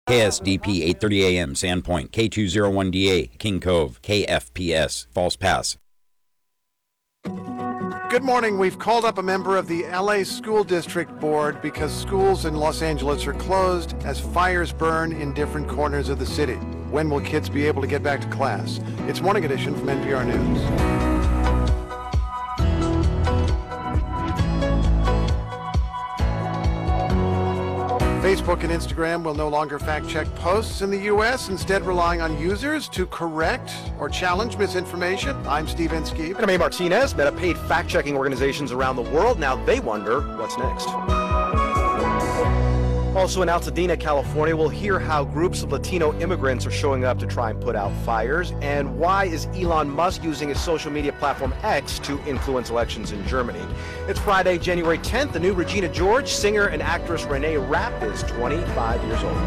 KSDP 8:30 a.m. Sandpoint, K201DA, King Cove, KFPS, False Pass. Good morning. We've called up a member of the LA School District Board because schools in Los Angeles are closed as fires burn in different corners of the city. When will kids be able to get back to class? It's Morning Edition from NPR News. Facebook and Instagram will no longer fact-check posts in the U.S., instead relying on users to correct or challenge misinformation. I'm Steve Inskeep. And I'm A. Martinez. Meta paid fact-checking organizations around the world. Now they wonder what's next. Also in Altadena, California, we'll hear how groups of Latino immigrants are showing up to try and put out fires, and why is Elon Musk using his social media platform X to influence elections in Germany. It's Friday, January 10th. The new Regina George, singer and actress Renee Rapp, is 25 years old.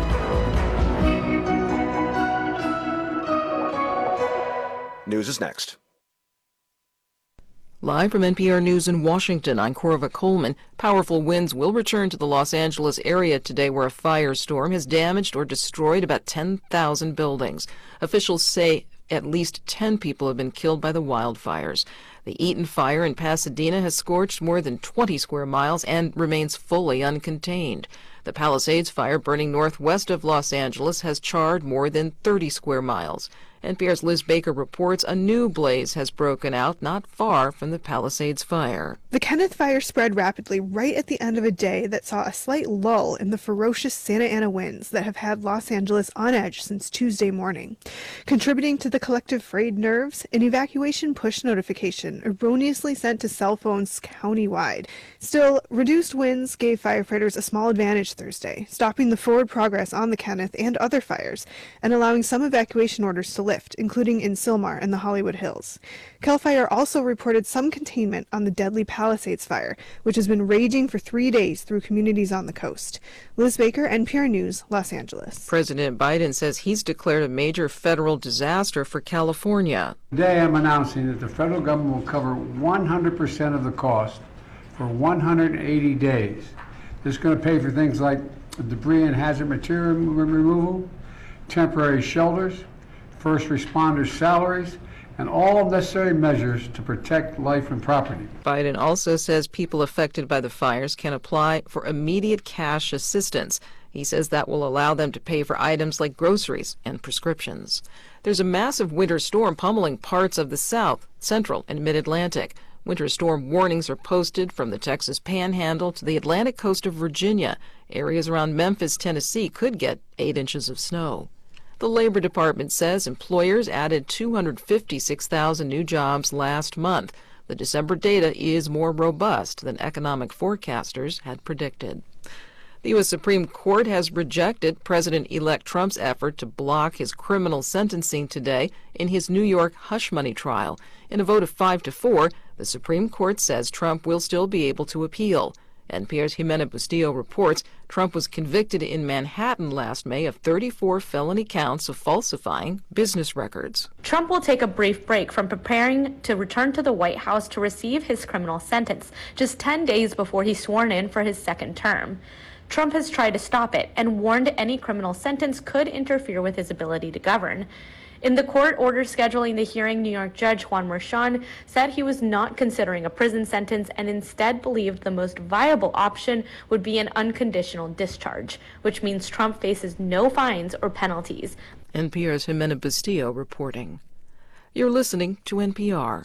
News is next. Live from NPR News in Washington, I'm Corva Coleman. Powerful winds will return to the Los Angeles area today, where a firestorm has damaged or destroyed about 10,000 buildings. Officials say at least 10 people have been killed by the wildfires. The Eaton fire in Pasadena has scorched more than 20 square miles and remains fully uncontained. The Palisades fire, burning northwest of Los Angeles, has charred more than 30 square miles. NPR's Liz Baker reports a new blaze has broken out not far from the Palisades fire. The Kenneth fire spread rapidly right at the end of a day that saw a slight lull in the ferocious Santa Ana winds that have had Los Angeles on edge since Tuesday morning. Contributing to the collective frayed nerves, an evacuation push notification erroneously sent to cell phones countywide. Still, reduced winds gave firefighters a small advantage Thursday, stopping the forward progress on the Kenneth and other fires, and allowing some evacuation orders to lift, including in Sylmar and the Hollywood Hills. CAL FIRE also reported some containment on the deadly Palisades fire, which has been raging for 3 days through communities on the coast. Liz Baker, NPR News, Los Angeles. President Biden says he's declared a major federal disaster for California. Today I'm announcing that the federal government will cover 100% of the cost for 180 days. This is going to pay for things like debris and hazard material removal, temporary shelters, first responders' salaries, and all necessary measures to protect life and property. Biden also says people affected by the fires can apply for immediate cash assistance. He says that will allow them to pay for items like groceries and prescriptions. There's a massive winter storm pummeling parts of the South, Central, and Mid-Atlantic. Winter storm warnings are posted from the Texas Panhandle to the Atlantic coast of Virginia. Areas around Memphis, Tennessee could get 8 inches of snow. The Labor Department says employers added 256,000 new jobs last month. The December data is more robust than economic forecasters had predicted. The U.S. Supreme Court has rejected President-elect Trump's effort to block his criminal sentencing today in his New York hush money trial. In a vote of 5-4, the Supreme Court says Trump will still be able to appeal. NPR's Jimena Bustillo reports Trump was convicted in Manhattan last May of 34 felony counts of falsifying business records. Trump will take a brief break from preparing to return to the White House to receive his criminal sentence, just 10 days before he's sworn in for his second term. Trump has tried to stop it and warned any criminal sentence could interfere with his ability to govern. In the court order scheduling the hearing, New York Judge Juan Merchan said he was not considering a prison sentence and instead believed the most viable option would be an unconditional discharge, which means Trump faces no fines or penalties. NPR's Jimena Bustillo reporting. You're listening to NPR.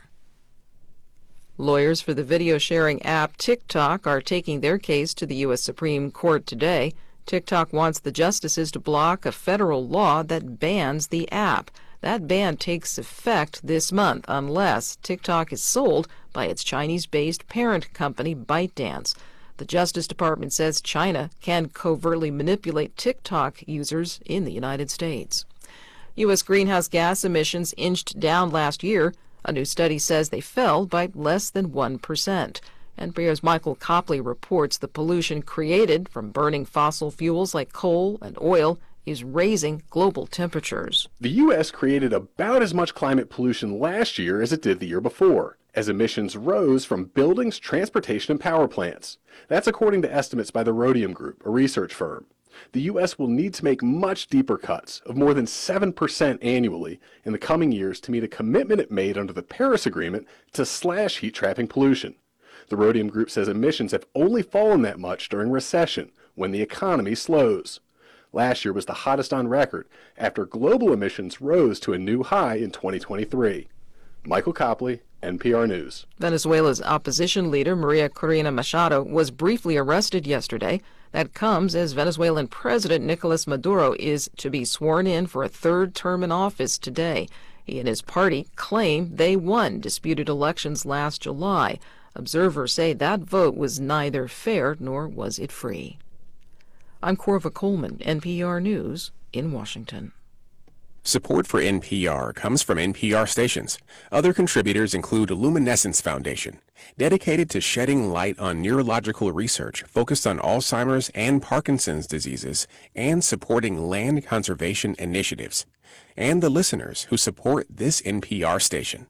Lawyers for the video-sharing app TikTok are taking their case to the U.S. Supreme Court today. TikTok wants the justices to block a federal law that bans the app. That ban takes effect this month unless TikTok is sold by its Chinese-based parent company ByteDance. The Justice Department says China can covertly manipulate TikTok users in the United States. U.S. greenhouse gas emissions inched down last year. A new study says they fell by less than 1%. NPR's Michael Copley reports the pollution created from burning fossil fuels like coal and oil is raising global temperatures. The U.S. created about as much climate pollution last year as it did the year before, as emissions rose from buildings, transportation, and power plants. That's according to estimates by the Rhodium Group, a research firm. The U.S. will need to make much deeper cuts of more than 7% annually in the coming years to meet a commitment it made under the Paris Agreement to slash heat-trapping pollution. The Rhodium Group says emissions have only fallen that much during recession, when the economy slows. Last year was the hottest on record after global emissions rose to a new high in 2023. Michael Copley, NPR News. Venezuela's opposition leader, Maria Corina Machado, was briefly arrested yesterday. That comes as Venezuelan President Nicolas Maduro is to be sworn in for a third term in office today. He and his party claim they won disputed elections last July. Observers say that vote was neither fair nor was it free. I'm Corva Coleman, NPR News in Washington. Support for NPR comes from NPR stations. Other contributors include Luminescence Foundation, dedicated to shedding light on neurological research focused on Alzheimer's and Parkinson's diseases and supporting land conservation initiatives, and the listeners who support this NPR station.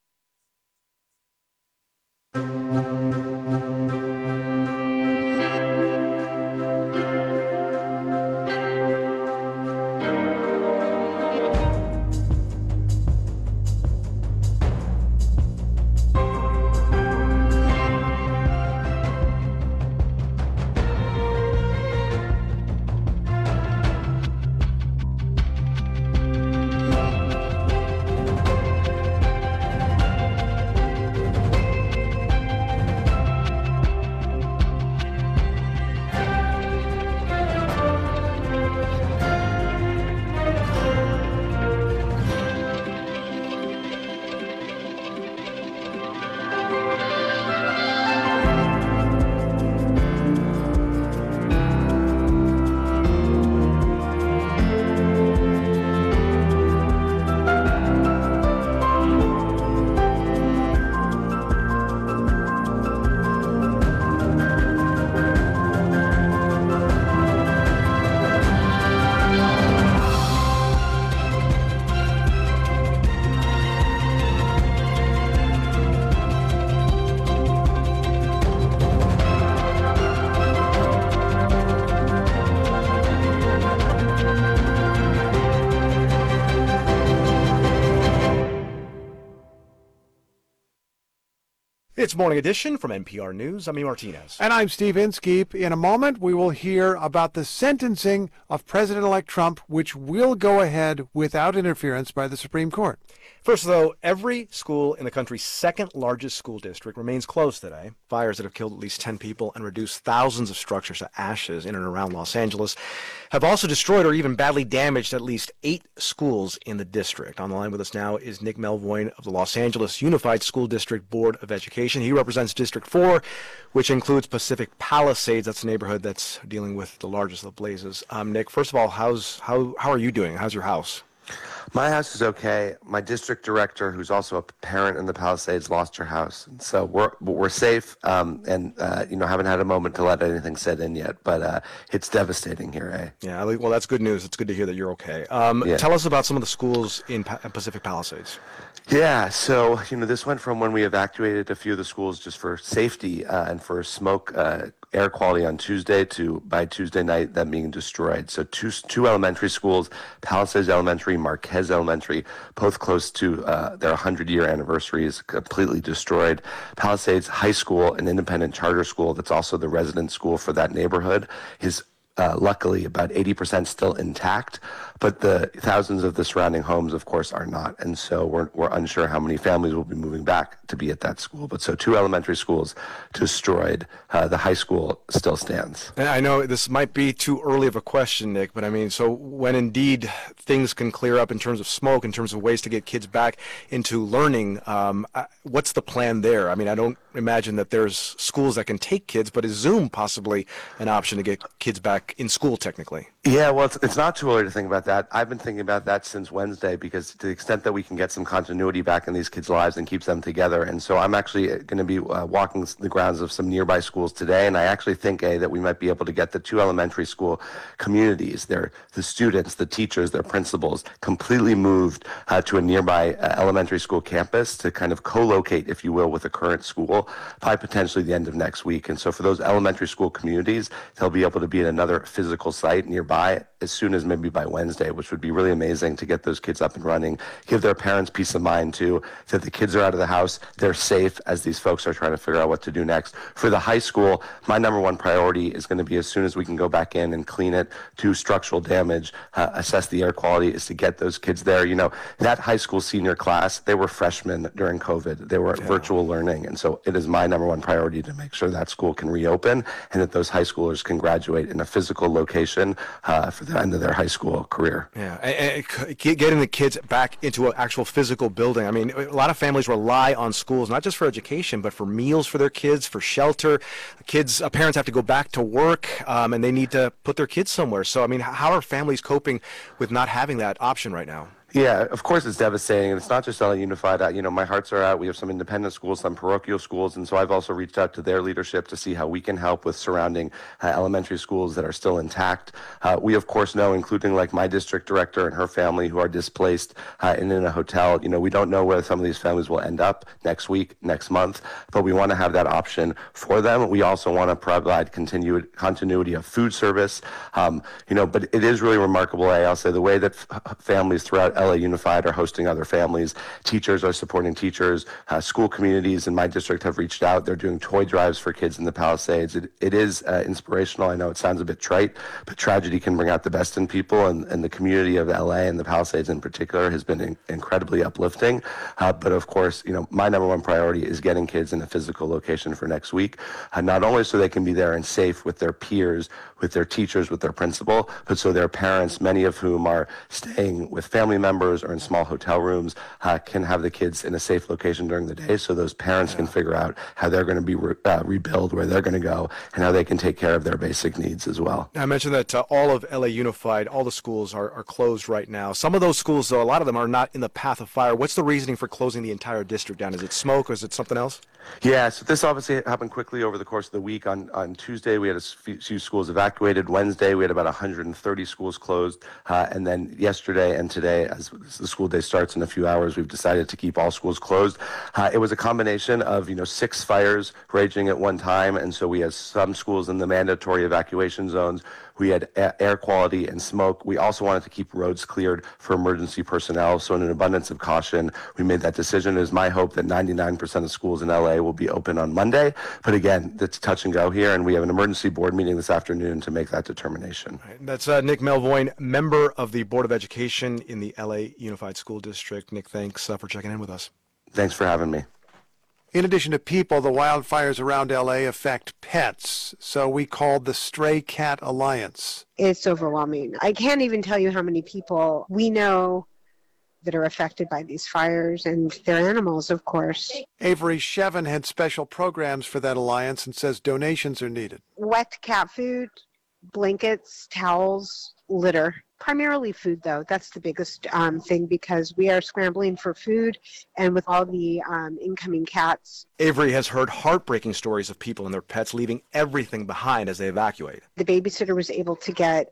It's Morning Edition from NPR News. I'm E. Martinez. And I'm Steve Inskeep. In a moment, we will hear about the sentencing of President-elect Trump, which will go ahead without interference by the Supreme Court. First, though, every school in the country's second largest school district remains closed today. Fires that have killed at least 10 people and reduced thousands of structures to ashes in and around Los Angeles have also destroyed or even badly damaged at least 8 schools in the district. On the line with us now is Nick Melvoin of the Los Angeles Unified School District Board of Education. He represents District 4, which includes Pacific Palisades. That's the neighborhood that's dealing with the largest of the blazes. Nick, first of all, how are you doing? How's your house? My house is okay. My district director, who's also a parent in the Palisades, lost her house. So we're safe, and haven't had a moment to let anything set in yet. But it's devastating here, eh? Yeah, well, that's good news. It's good to hear that you're okay. Tell us about some of the schools in Pacific Palisades. Yeah, so, this went from when we evacuated a few of the schools just for safety and for smoke, air quality on Tuesday to by Tuesday night them being destroyed. So two elementary schools, Palisades Elementary, Marquez Elementary, both close to their 100-year anniversaries, completely destroyed. Palisades High School, an independent charter school that's also the resident school for that neighborhood, is luckily about 80% still intact, but the thousands of the surrounding homes, of course, are not. And so we're unsure how many families will be moving back to be at that school. But so 2 elementary schools destroyed. The high school still stands. And I know this might be too early of a question, Nick, but I mean, so when indeed things can clear up in terms of smoke, in terms of ways to get kids back into learning, what's the plan there? I mean, I don't imagine that there's schools that can take kids, but is Zoom possibly an option to get kids back in school technically? Yeah, well, it's not too early to think about that. I've been thinking about that since Wednesday because to the extent that we can get some continuity back in these kids' lives and keeps them together. And so I'm actually going to be walking the grounds of some nearby schools today. And I actually think, that we might be able to get the 2 elementary school communities, the students, the teachers, their principals, completely moved to a nearby elementary school campus to kind of co-locate, if you will, with the current school school by potentially the end of next week. And so for those elementary school communities, they'll be able to be in another physical site nearby as soon as maybe by Wednesday, which would be really amazing to get those kids up and running, give their parents peace of mind too, that the kids are out of the house, they're safe as these folks are trying to figure out what to do next. For the high school, my number one priority is going to be as soon as we can go back in and clean it, do structural damage, assess the air quality, is to get those kids there. You know, that high school senior class, they were freshmen during COVID. They were virtual learning. And so it is my number one priority to make sure that school can reopen and that those high schoolers can graduate in a physical location for the end of their high school career. Yeah, and getting the kids back into an actual physical building. I mean, a lot of families rely on schools, not just for education, but for meals for their kids, for shelter. Parents have to go back to work, and they need to put their kids somewhere. So, I mean, how are families coping with not having that option right now? Yeah, of course it's devastating, and it's not just LA Unified. My hearts are out. We have some independent schools, some parochial schools, and so I've also reached out to their leadership to see how we can help with surrounding elementary schools that are still intact. We, of course, know, including like my district director and her family who are displaced and in a hotel, we don't know where some of these families will end up next week, next month, but we want to have that option for them. We also want to provide continuity of food service, but it is really remarkable, I'll say, the way that families throughout LA Unified are hosting other families. Teachers are supporting teachers. School communities in my district have reached out. They're doing toy drives for kids in the Palisades. It is inspirational. I know it sounds a bit trite, but tragedy can bring out the best in people, and the community of LA and the Palisades in particular has been incredibly uplifting. But of course, my number one priority is getting kids in a physical location for next week, not only so they can be there and safe with their peers, with their teachers, with their principal, but so their parents, many of whom are staying with family members or in small hotel rooms, can have the kids in a safe location during the day, so those parents can figure out how they're going to be rebuild, where they're going to go, and how they can take care of their basic needs as well. I mentioned that all of LA Unified, all the schools are closed right now. Some of those schools, though, a lot of them are not in the path of fire. What's the reasoning for closing the entire district down? Is it smoke or is it something else? Yeah, so this obviously happened quickly over the course of the week. On Tuesday, we had a few schools evacuated. Wednesday, we had about 130 schools closed. And then yesterday and today, as the school day starts in a few hours, we've decided to keep all schools closed. It was a combination of, 6 fires raging at one time. And so we had some schools in the mandatory evacuation zones. We had air quality and smoke. We also wanted to keep roads cleared for emergency personnel. So in an abundance of caution, we made that decision. It is my hope that 99% of schools in LA will be open on Monday. But again, it's touch and go here, and we have an emergency board meeting this afternoon to make that determination. That's Nick Melvoin, member of the Board of Education in the LA Unified School District. Nick, thanks for checking in with us. Thanks for having me. In addition to people, the wildfires around LA affect pets, so we called the Stray Cat Alliance. It's overwhelming. I can't even tell you how many people we know that are affected by these fires, and their animals, of course. Avery Shevin had special programs for that alliance and says donations are needed. Wet cat food, blankets, towels, litter. Primarily food, though. That's the biggest thing, because we are scrambling for food, and with all the incoming cats. Avery has heard heartbreaking stories of people and their pets leaving everything behind as they evacuate. The babysitter was able to get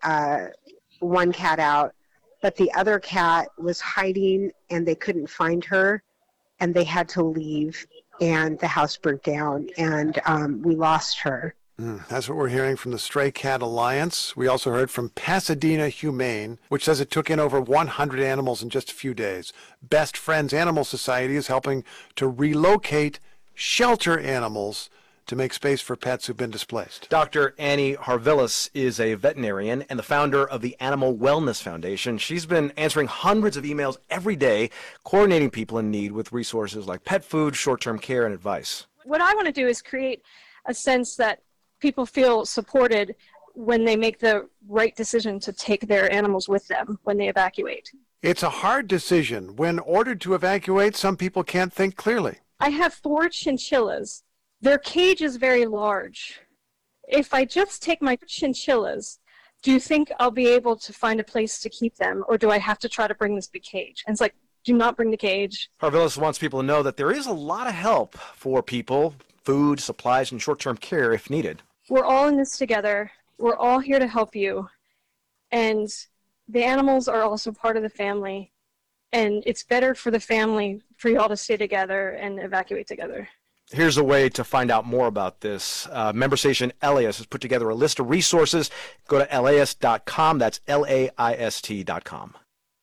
one cat out, but the other cat was hiding, and they couldn't find her, and they had to leave, and the house burnt down, and we lost her. That's what we're hearing from the Stray Cat Alliance. We also heard from Pasadena Humane, which says it took in over 100 animals in just a few days. Best Friends Animal Society is helping to relocate shelter animals to make space for pets who've been displaced. Dr. Annie Harvillis is a veterinarian and the founder of the Animal Wellness Foundation. She's been answering hundreds of emails every day, coordinating people in need with resources like pet food, short-term care, and advice. What I want to do is create a sense that people feel supported when they make the right decision to take their animals with them when they evacuate. It's a hard decision. When ordered to evacuate, some people can't think clearly. I have 4 chinchillas. Their cage is very large. If I just take my chinchillas, do you think I'll be able to find a place to keep them, or do I have to try to bring this big cage? And it's like, do not bring the cage. Harvillis wants people to know that there is a lot of help for people, food, supplies, and short-term care if needed. We're all in this together. We're all here to help you. And the animals are also part of the family. And it's better for the family for y'all to stay together and evacuate together. Here's a way to find out more about this. Member station LAist has put together a list of resources. Go to laist.com. That's LAIST.com.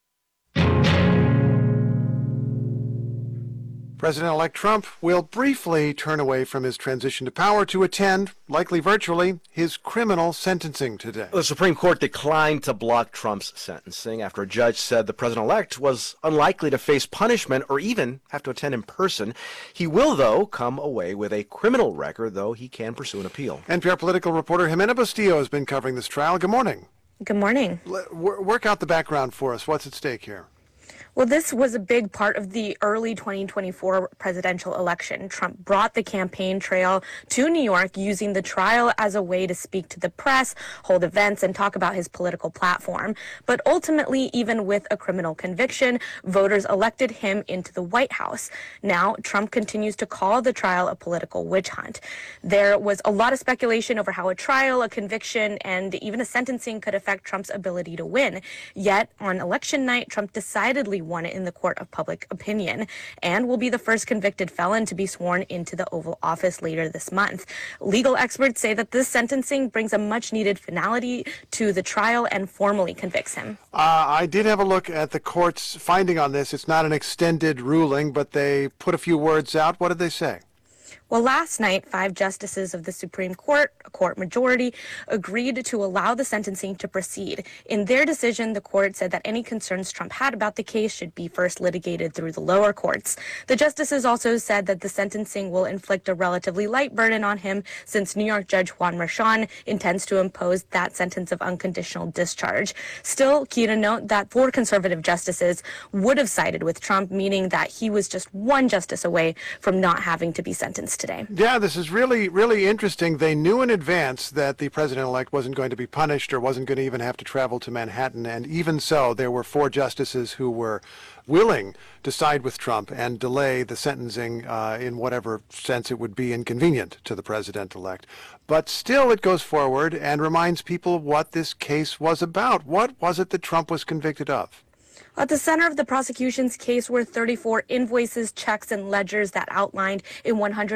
President-elect Trump will briefly turn away from his transition to power to attend, likely virtually, his criminal sentencing today. The Supreme Court declined to block Trump's sentencing after a judge said the president-elect was unlikely to face punishment or even have to attend in person. He will, though, come away with a criminal record, though he can pursue an appeal. NPR political reporter Jimena Bustillo has been covering this trial. Good morning. Good morning. Work out the background for us. What's at stake here? Well, this was a big part of the early 2024 presidential election. Trump brought the campaign trail to New York using the trial as a way to speak to the press, hold events, and talk about his political platform. But ultimately, even with a criminal conviction, voters elected him into the White House. Now, Trump continues to call the trial a political witch hunt. There was a lot of speculation over how a trial, a conviction, and even a sentencing could affect Trump's ability to win. Yet, on election night, Trump decidedly won it in the court of public opinion and will be the first convicted felon to be sworn into the Oval Office later this month. Legal experts say that this sentencing brings a much-needed finality to the trial and formally convicts him. I did have a look at the court's finding on this. It's not an extended ruling, but they put a few words out. What did they say? Well, last night, 5 justices of the Supreme Court, a court majority, agreed to allow the sentencing to proceed. In their decision, the court said that any concerns Trump had about the case should be first litigated through the lower courts. The justices also said that the sentencing will inflict a relatively light burden on him since New York Judge Juan Merchan intends to impose that sentence of unconditional discharge. Still, key to note that 4 conservative justices would have sided with Trump, meaning that he was just one justice away from not having to be sentenced today. Yeah, this is really, really interesting. They knew in advance that the president-elect wasn't going to be punished or wasn't going to even have to travel to Manhattan. And even so, there were 4 justices who were willing to side with Trump and delay the sentencing in whatever sense it would be inconvenient to the president-elect. But still, it goes forward and reminds people what this case was about. What was it that Trump was convicted of? At the center of the prosecution's case were 34 invoices, checks, and ledgers that outlined a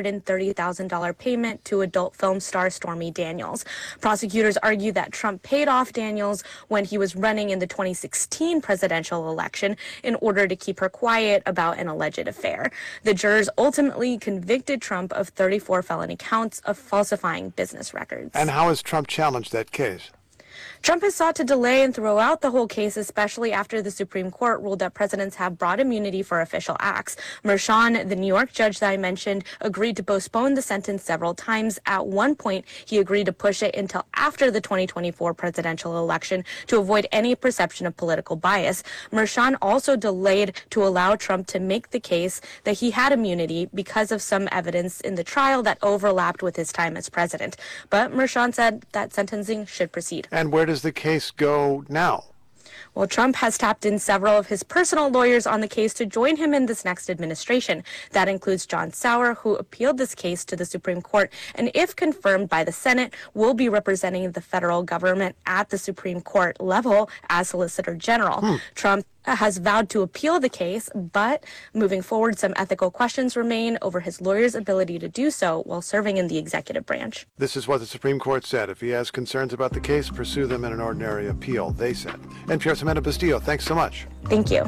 $130,000 payment to adult film star Stormy Daniels. Prosecutors argue that Trump paid off Daniels when he was running in the 2016 presidential election in order to keep her quiet about an alleged affair. The jurors ultimately convicted Trump of 34 felony counts of falsifying business records. And how has Trump challenged that case? Trump has sought to delay and throw out the whole case, especially after the Supreme Court ruled that presidents have broad immunity for official acts. Merchan, the New York judge that I mentioned, agreed to postpone the sentence several times. At one point, he agreed to push it until after the 2024 presidential election to avoid any perception of political bias. Merchan also delayed to allow Trump to make the case that he had immunity because of some evidence in the trial that overlapped with his time as president. But Merchan said that sentencing should proceed. And where does the case go now? Well, Trump has tapped in several of his personal lawyers on the case to join him in this next administration. That includes John Sauer, who appealed this case to the Supreme Court, and if confirmed by the Senate, will be representing the federal government at the Supreme Court level as Solicitor General. Trump has vowed to appeal the case, but moving forward, some ethical questions remain over his lawyer's ability to do so while serving in the executive branch. This is what the Supreme Court said. If he has concerns about the case, pursue them in an ordinary appeal, they said. NPR's Jimena Bustillo, thanks so much. Thank you.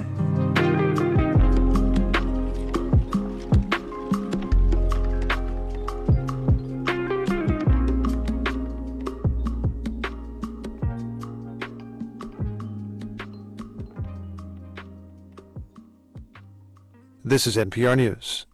This is NPR News.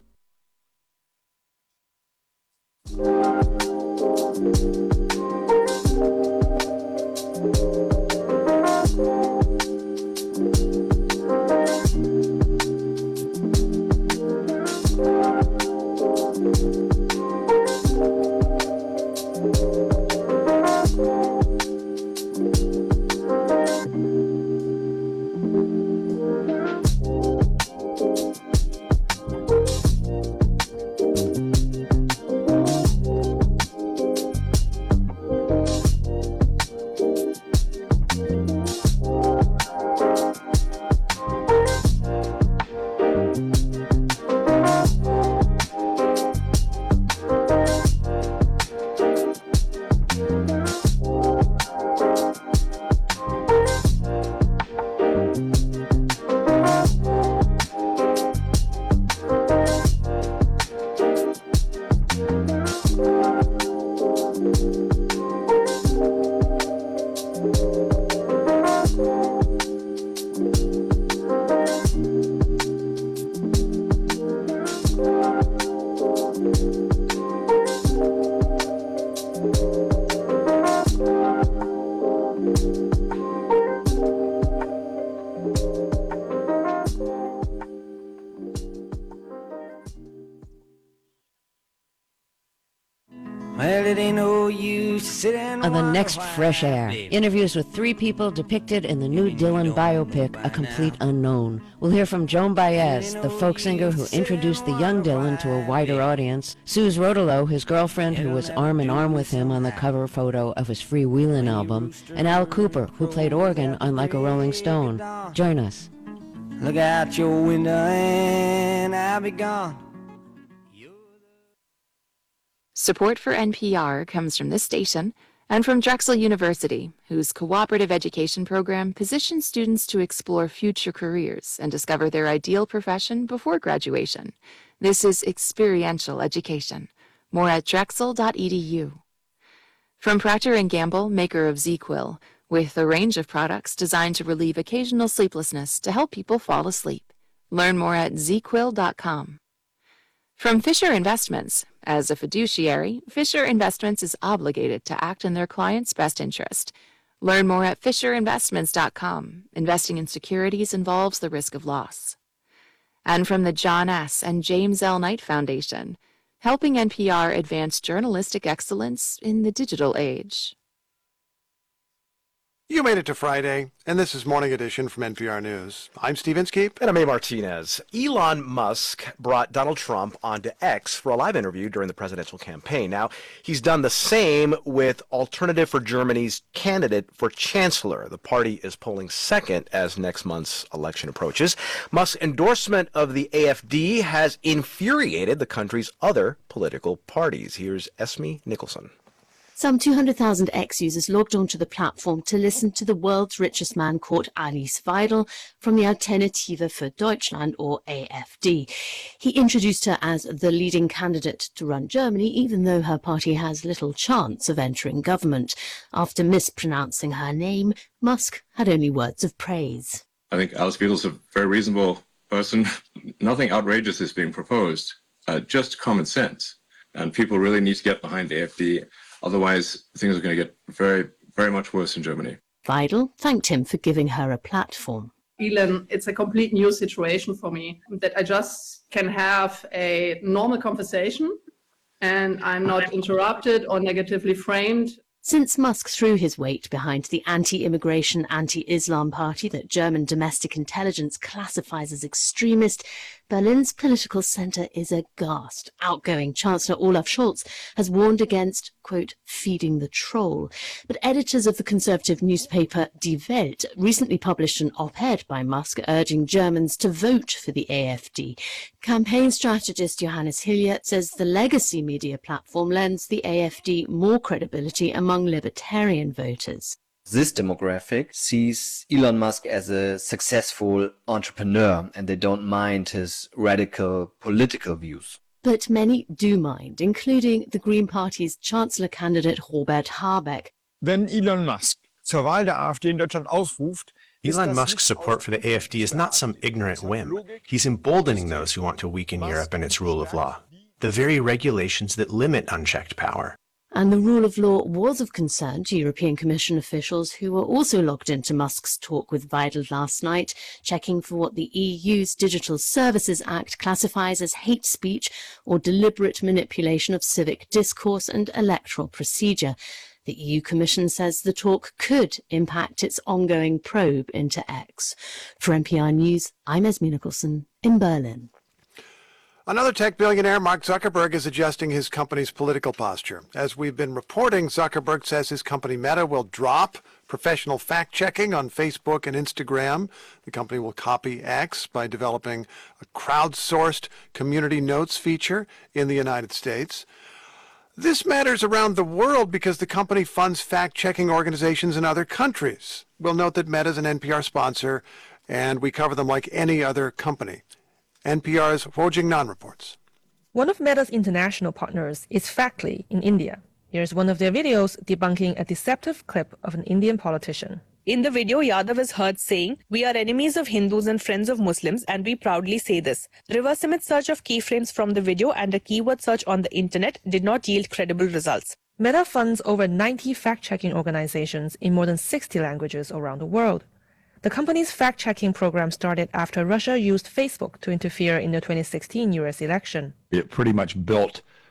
it ain't no use sitting On the next Fresh Air, interviews with 3 people depicted in the new Dylan biopic, A Complete Unknown. We'll hear from Joan Baez, the folk singer who introduced the young Dylan to a wider audience, Suze Rodolo, his girlfriend who was arm in arm with him on the cover photo of his Freewheelin' album, and Al Cooper, who played organ on Like a Rolling Stone. Join us. Look out your window and I'll be gone. Support for NPR comes from this station and from Drexel University, whose cooperative education program positions students to explore future careers and discover their ideal profession before graduation. This is experiential education. More at drexel.edu. From Procter & Gamble, maker of ZzzQuil, with a range of products designed to relieve occasional sleeplessness to help people fall asleep. Learn more at zzquil.com. From Fisher Investments. As a fiduciary, Fisher Investments is obligated to act in their client's best interest. Learn more at fisherinvestments.com. Investing in securities involves the risk of loss. And from the John S. and James L. Knight Foundation, helping NPR advance journalistic excellence in the digital age. You made it to Friday, and this is Morning Edition from NPR News. I'm Steve Inskeep. And I'm A. Martinez. Elon Musk brought Donald Trump onto X for a live interview during the presidential campaign. Now, he's done the same with Alternative for Germany's candidate for chancellor. The party is polling second as next month's election approaches. Musk's endorsement of the AfD has infuriated the country's other political parties. Here's Esme Nicholson. Some 200,000 X users logged onto the platform to listen to the world's richest man called Alice Weidel from the Alternative für Deutschland, or AfD. He introduced her as the leading candidate to run Germany, even though her party has little chance of entering government. After mispronouncing her name, Musk had only words of praise. I think Alice Weidel is a very reasonable person. Nothing outrageous is being proposed, just common sense. And people really need to get behind the AfD. Otherwise, things are going to get very, very much worse in Germany. Weidel thanked him for giving her a platform. Elon, it's a complete new situation for me, that I just can have a normal conversation and I'm not interrupted or negatively framed. Since Musk threw his weight behind the anti-immigration, anti-Islam party that German domestic intelligence classifies as extremist, Berlin's political centre is aghast. Outgoing Chancellor Olaf Scholz has warned against, quote, feeding the troll. But editors of the conservative newspaper Die Welt recently published an op-ed by Musk urging Germans to vote for the AfD. Campaign strategist Johannes Hillier says the legacy media platform lends the AfD more credibility among libertarian voters. This demographic sees Elon Musk as a successful entrepreneur, and they don't mind his radical political views. But many do mind, including the Green Party's Chancellor candidate Robert Habeck. Wenn Elon Musk zur Wahl der AfD in Deutschland aufruft, Elon Musk's support for the AfD is not some ignorant whim. He's emboldening those who want to weaken Europe and its rule of law. The very regulations that limit unchecked power. And the rule of law was of concern to European Commission officials who were also logged into Musk's talk with Weidel last night, checking for what the EU's Digital Services Act classifies as hate speech or deliberate manipulation of civic discourse and electoral procedure. The EU Commission says the talk could impact its ongoing probe into X. For NPR News, I'm Esme Nicholson in Berlin. Another tech billionaire, Mark Zuckerberg, is adjusting his company's political posture. As we've been reporting, Zuckerberg says his company Meta will drop professional fact-checking on Facebook and Instagram. The company will copy X by developing a crowdsourced community notes feature in the United States. This matters around the world because the company funds fact-checking organizations in other countries. We'll note that Meta is an NPR sponsor, and we cover them like any other company. NPR's Ho Jing-nan reports. One of Meta's international partners is Factly in India. Here's one of their videos debunking a deceptive clip of an Indian politician. In the video, Yadav is heard saying, "We are enemies of Hindus and friends of Muslims, and we proudly say this." Reverse image search of keyframes from the video and a keyword search on the internet did not yield credible results. Meta funds over 90 fact-checking organizations in more than 60 languages around the world. The company's fact-checking program started after Russia used Facebook to interfere in the 2016 U.S. election. It pretty much built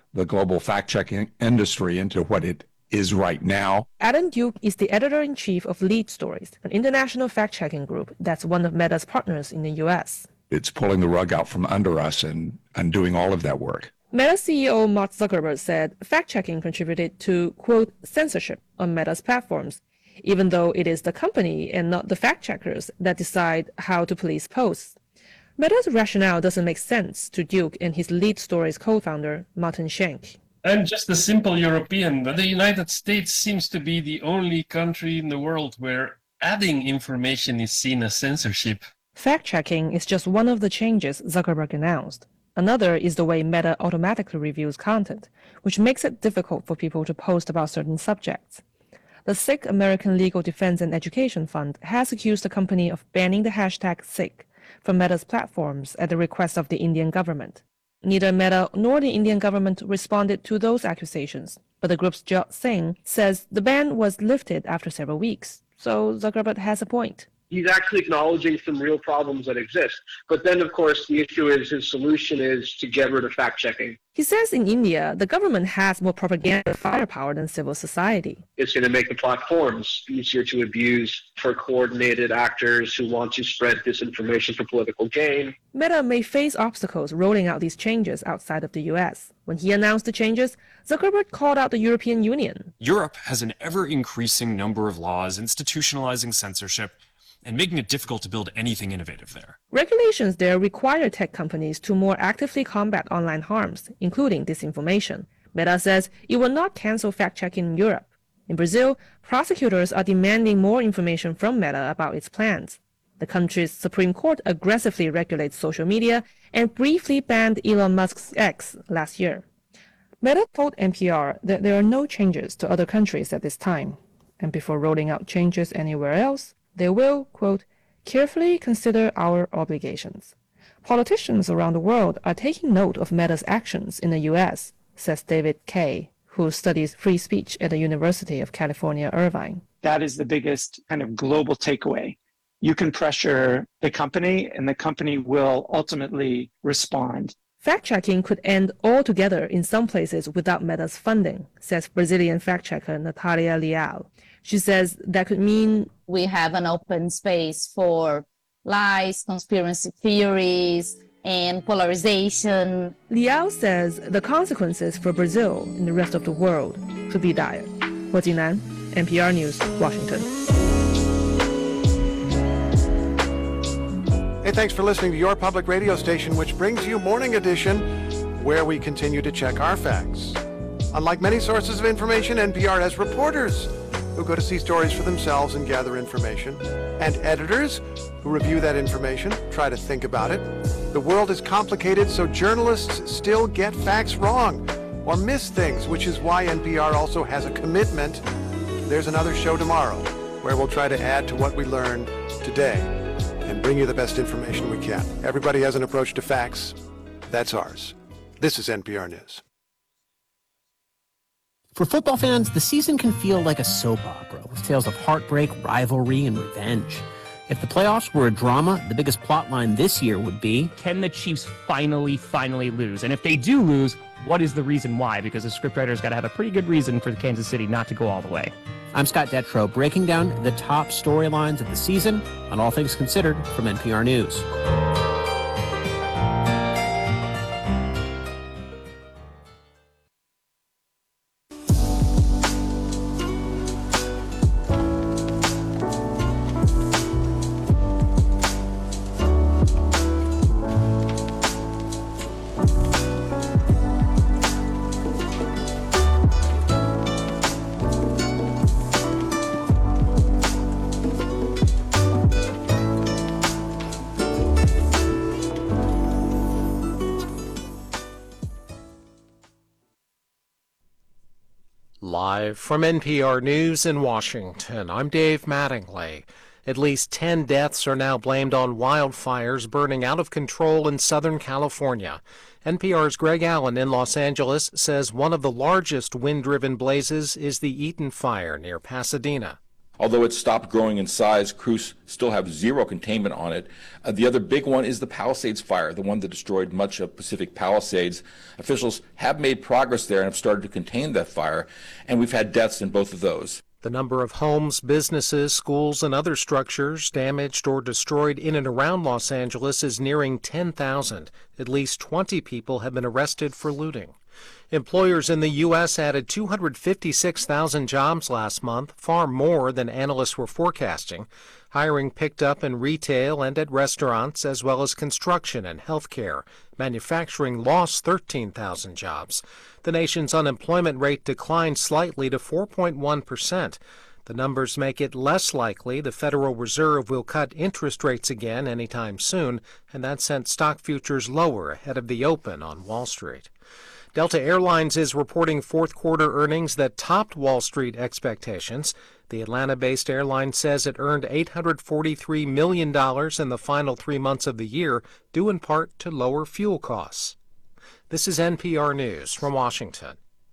the global fact-checking industry into what it is right now. Adam Duke is the editor-in-chief of Lead Stories, an international fact-checking group that's one of Meta's partners in the U.S. It's pulling the rug out from under us and doing all of that work. Meta CEO Mark Zuckerberg said fact-checking contributed to, quote, censorship on Meta's platforms, even though it is the company and not the fact-checkers that decide how to police posts. Meta's rationale doesn't make sense to Duke and his Lead Stories co-founder, Martin Schenk. I'm just a simple European, but the United States seems to be the only country in the world where adding information is seen as censorship. Fact-checking is just one of the changes Zuckerberg announced. Another is the way Meta automatically reviews content, which makes it difficult for people to post about certain subjects. The Sikh American Legal Defense and Education Fund has accused the company of banning the hashtag Sikh from Meta's platforms at the request of the Indian government. Neither Meta nor the Indian government responded to those accusations, but the group's Jot Singh says the ban was lifted after several weeks, so Zuckerberg has a point. He's actually acknowledging some real problems that exist. But then, of course, the issue is his solution is to get rid of fact-checking. He says in India, the government has more propaganda firepower than civil society. It's going to make the platforms easier to abuse for coordinated actors who want to spread disinformation for political gain. Meta may face obstacles rolling out these changes outside of the US. When he announced the changes, Zuckerberg called out the European Union. Europe has an ever-increasing number of laws institutionalizing censorship and making it difficult to build anything innovative there. Regulations there require tech companies to more actively combat online harms, including disinformation. Meta says it will not cancel fact-checking in Europe. In Brazil, prosecutors are demanding more information from Meta about its plans. The country's Supreme Court aggressively regulates social media and briefly banned Elon Musk's X last year. Meta told NPR that there are no changes to other countries at this time, and before rolling out changes anywhere else, they will, quote, carefully consider our obligations. Politicians around the world are taking note of Meta's actions in the U.S., says David Kaye, who studies free speech at the University of California, Irvine. That is the biggest kind of global takeaway. You can pressure the company, and the company will ultimately respond. Fact-checking could end altogether in some places without Meta's funding, says Brazilian fact-checker Natalia Leal. She says that could mean we have an open space for lies, conspiracy theories, and polarization. Liao says the consequences for Brazil and the rest of the world could be dire. Huo Jinan, NPR News, Washington. Hey, thanks for listening to your public radio station, which brings you Morning Edition, where we continue to check our facts. Unlike many sources of information, NPR has reporters who go to see stories for themselves and gather information, and editors who review that information, try to think about it. The world is complicated, so journalists still get facts wrong or miss things, which is why NPR also has a commitment. There's another show tomorrow where we'll try to add to what we learned today and bring you the best information we can. Everybody has an approach to facts. That's ours. This is NPR News. For football fans, the season can feel like a soap opera with tales of heartbreak, rivalry, and revenge. If the playoffs were a drama, the biggest plot line this year would be, can the Chiefs finally lose? And if they do lose, what is the reason why? Because the scriptwriter's got to have a pretty good reason for Kansas City not to go all the way. I'm Scott Detrow, breaking down the top storylines of the season on All Things Considered from NPR News. Live from NPR News in Washington, I'm Dave Mattingly. At least 10 deaths are now blamed on wildfires burning out of control in Southern California. NPR's Greg Allen in Los Angeles says one of the largest wind-driven blazes is the Eaton Fire near Pasadena. Although it's stopped growing in size, crews still have zero containment on it. The other big one is the Palisades fire, the one that destroyed much of Pacific Palisades. Officials have made progress there and have started to contain that fire, and we've had deaths in both of those. The number of homes, businesses, schools, and other structures damaged or destroyed in and around Los Angeles is nearing 10,000. At least 20 people have been arrested for looting. Employers in the U.S. added 256,000 jobs last month, far more than analysts were forecasting. Hiring picked up in retail and at restaurants, as well as construction and healthcare. Manufacturing lost 13,000 jobs. The nation's unemployment rate declined slightly to 4.1%. The numbers make it less likely the Federal Reserve will cut interest rates again anytime soon, and that sent stock futures lower ahead of the open on Wall Street. Delta Airlines is reporting fourth quarter earnings that topped Wall Street expectations. The Atlanta-based airline says it earned $843 million in the final 3 months of the year, due in part to lower fuel costs. This is NPR News from Washington.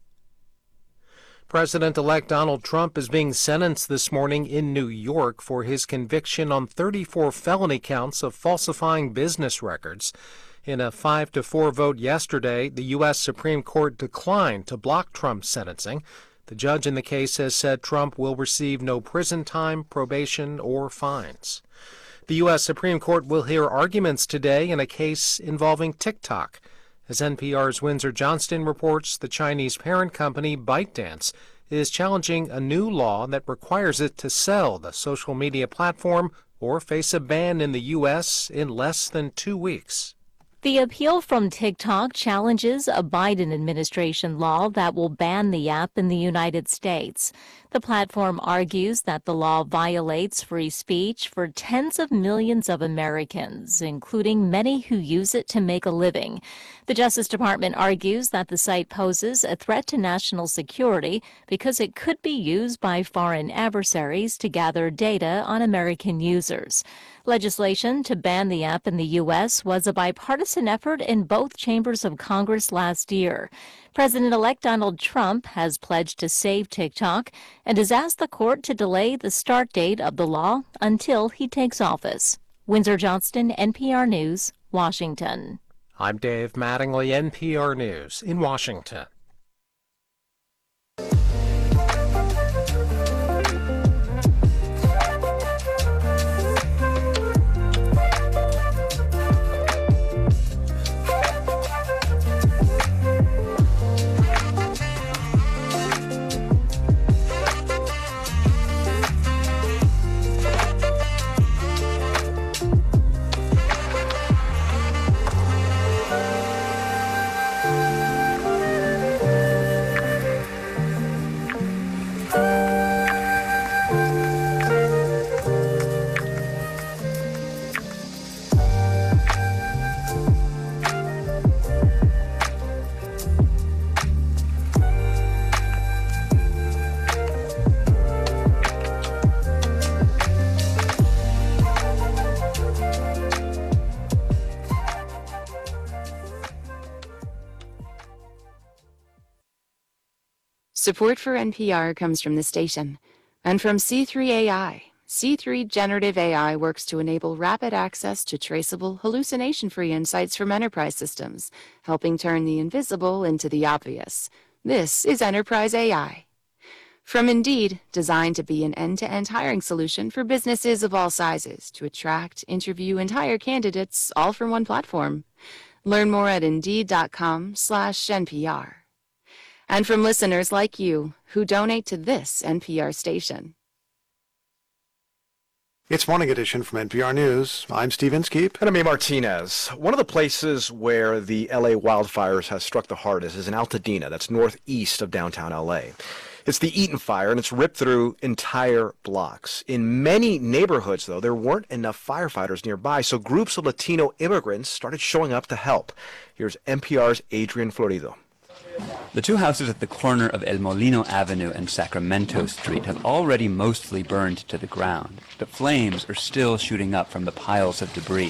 President-elect Donald Trump is being sentenced this morning in New York for his conviction on 34 felony counts of falsifying business records. In a 5-4 vote yesterday, the U.S. Supreme Court declined to block Trump's sentencing. The judge in the case has said Trump will receive no prison time, probation, or fines. The U.S. Supreme Court will hear arguments today in a case involving TikTok. As NPR's Windsor Johnston reports, the Chinese parent company ByteDance is challenging a new law that requires it to sell the social media platform or face a ban in the U.S. in less than 2 weeks. The appeal from TikTok challenges a Biden administration law that will ban the app in the United States. The platform argues that the law violates free speech for tens of millions of Americans, including many who use it to make a living. The Justice Department argues that the site poses a threat to national security because it could be used by foreign adversaries to gather data on American users. Legislation to ban the app in the U.S. was a bipartisan effort in both chambers of Congress last year. President-elect Donald Trump has pledged to save TikTok and has asked the court to delay the start date of the law until he takes office. Windsor Johnston, NPR News, Washington. I'm Dave Mattingly, NPR News in Washington. Support for NPR comes from the station and from C3 AI. C3 Generative AI works to enable rapid access to traceable, hallucination-free insights from enterprise systems, helping turn the invisible into the obvious. This is Enterprise AI. From Indeed, designed to be an end-to-end hiring solution for businesses of all sizes to attract, interview, and hire candidates all from one platform. Learn more at Indeed.com/NPR. And from listeners like you who donate to this NPR station. It's Morning Edition from NPR News. I'm Steve Inskeep. And I'm A. Martinez. One of the places where the LA wildfires has struck the hardest is in Altadena, that's northeast of downtown LA. It's the Eaton Fire, and it's ripped through entire blocks. In many neighborhoods, though, there weren't enough firefighters nearby, so groups of Latino immigrants started showing up to help. Here's NPR's Adrian Florido. The two houses at the corner of El Molino Avenue and Sacramento Street have already mostly burned to the ground, but flames are still shooting up from the piles of debris.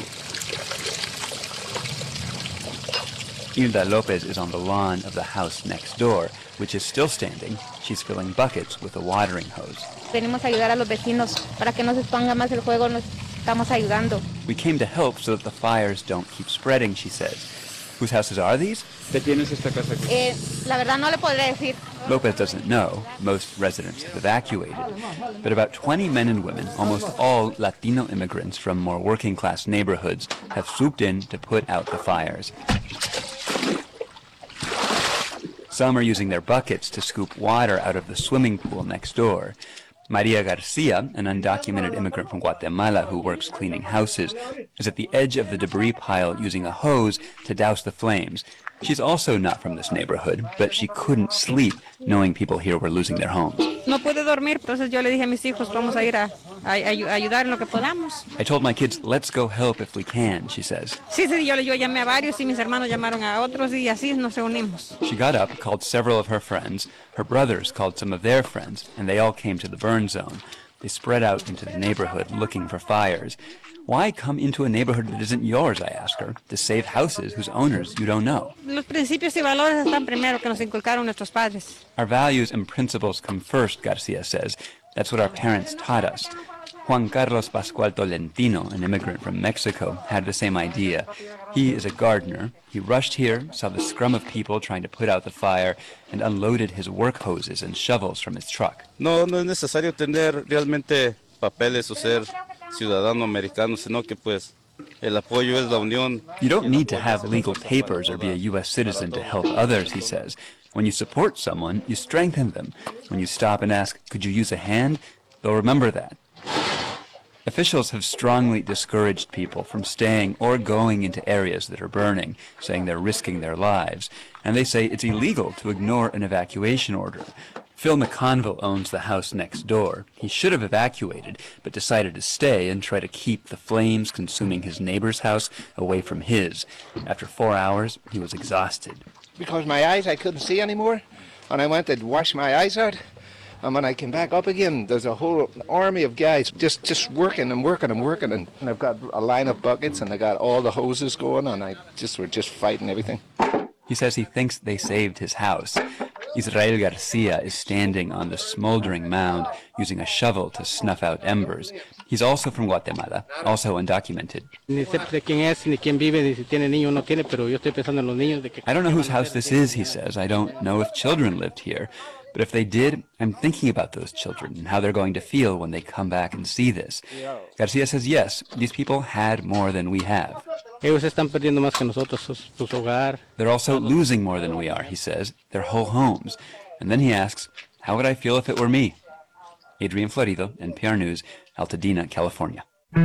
Hilda Lopez is on the lawn of the house next door, which is still standing. She's filling buckets with a watering hose. venimos a ayudar a los vecinos para que no se exponga más el juego, nos estamos ayudando. We came to help so that the fires don't keep spreading, she says. Whose houses are these? La verdad no le podré decir. Lopez doesn't know. Most residents have evacuated. But about 20 men and women, almost all Latino immigrants from more working-class neighborhoods, have swooped in to put out the fires. Some are using their buckets to scoop water out of the swimming pool next door. Maria Garcia, an undocumented immigrant from Guatemala who works cleaning houses, is at the edge of the debris pile using a hose to douse the flames. She's also not from this neighborhood, but she couldn't sleep knowing people here were losing their homes. No pude dormir, entonces yo le dije a mis hijos, vamos a ir a ayudar en lo que podamos. I told my kids, let's go help if we can, she says. Sí, yo llamé a varios y mis hermanos llamaron a otros y así nos reunimos. She got up, called several of her friends. Her brothers called some of their friends, and they all came to the burn zone. They spread out into the neighborhood looking for fires. Why come into a neighborhood that isn't yours, I ask her, to save houses whose owners you don't know? Los principios y valores están primero que nos inculcaron nuestros padres. Our values and principles come first, Garcia says. That's what our parents taught us. Juan Carlos Pascual Tolentino, an immigrant from Mexico, had the same idea. He is a gardener. He rushed here, saw the scrum of people trying to put out the fire, and unloaded his work hoses and shovels from his truck. No es necesario tener realmente papeles o ser ciudadano americano, sino que pues el apoyo es la unión. You don't need to have legal papers or be a U.S. citizen to help others, he says. When you support someone, you strengthen them. When you stop and ask, could you use a hand? They'll remember that. Officials have strongly discouraged people from staying or going into areas that are burning, saying they're risking their lives. And they say it's illegal to ignore an evacuation order. Phil McConville owns the house next door. He should have evacuated, but decided to stay and try to keep the flames consuming his neighbor's house away from his. After 4 hours, he was exhausted. Because my eyes, I couldn't see anymore, and I went to wash my eyes out. And when I came back up again, there's a whole army of guys just working and working and working. And I've got a line of buckets, and I got all the hoses going, and we're just fighting everything. He says he thinks they saved his house. Israel Garcia is standing on the smoldering mound, using a shovel to snuff out embers. He's also from Guatemala, also undocumented. I don't know whose house this is, he says. I don't know if children lived here. But if they did, I'm thinking about those children and how they're going to feel when they come back and see this. Garcia says, yes, these people had more than we have. They're also losing more than we are, he says, their whole homes. And then he asks, how would I feel if it were me? Adrian Florido, NPR News, Altadena, California.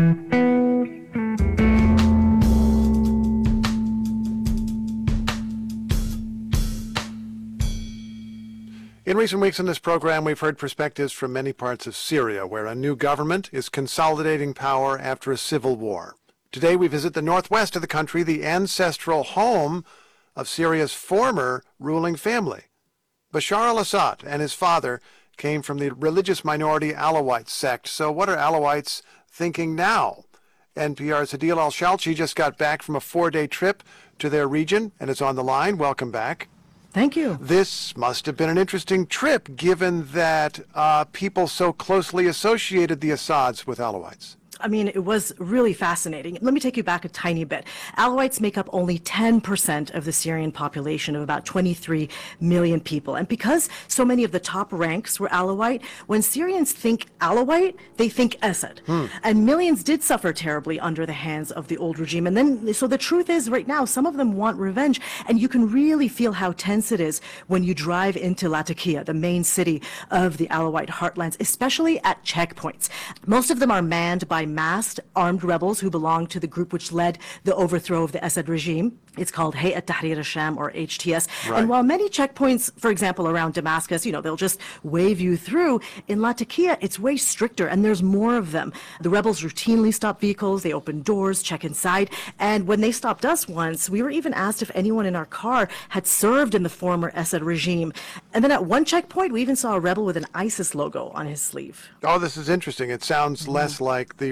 In recent weeks in this program, we've heard perspectives from many parts of Syria, where a new government is consolidating power after a civil war. Today, we visit the northwest of the country, the ancestral home of Syria's former ruling family. Bashar al-Assad and his father came from the religious minority Alawite sect. So what are Alawites thinking now? NPR's Adil al-Shalchi just got back from a 4-day trip to their region and is on the line. Welcome back. Thank you. This must have been an interesting trip, given that people so closely associated the Assads with Alawites. I mean, it was really fascinating. Let me take you back a tiny bit. Alawites make up only 10% of the Syrian population of about 23 million people. And because so many of the top ranks were Alawite, when Syrians think Alawite, they think Assad. And millions did suffer terribly under the hands of the old regime. And then, so the truth is, right now, some of them want revenge. And you can really feel how tense it is when you drive into Latakia, the main city of the Alawite heartlands, especially at checkpoints. Most of them are manned by masked armed rebels who belong to the group which led the overthrow of the Assad regime. It's called Hayat Tahrir al-Sham, or HTS. Right. And while many checkpoints, for example, around Damascus, they'll just wave you through, in Latakia, it's way stricter, and there's more of them. The rebels routinely stop vehicles, they open doors, check inside, and when they stopped us once, we were even asked if anyone in our car had served in the former Assad regime. And then at one checkpoint, we even saw a rebel with an ISIS logo on his sleeve. Oh, this is interesting. It sounds less like the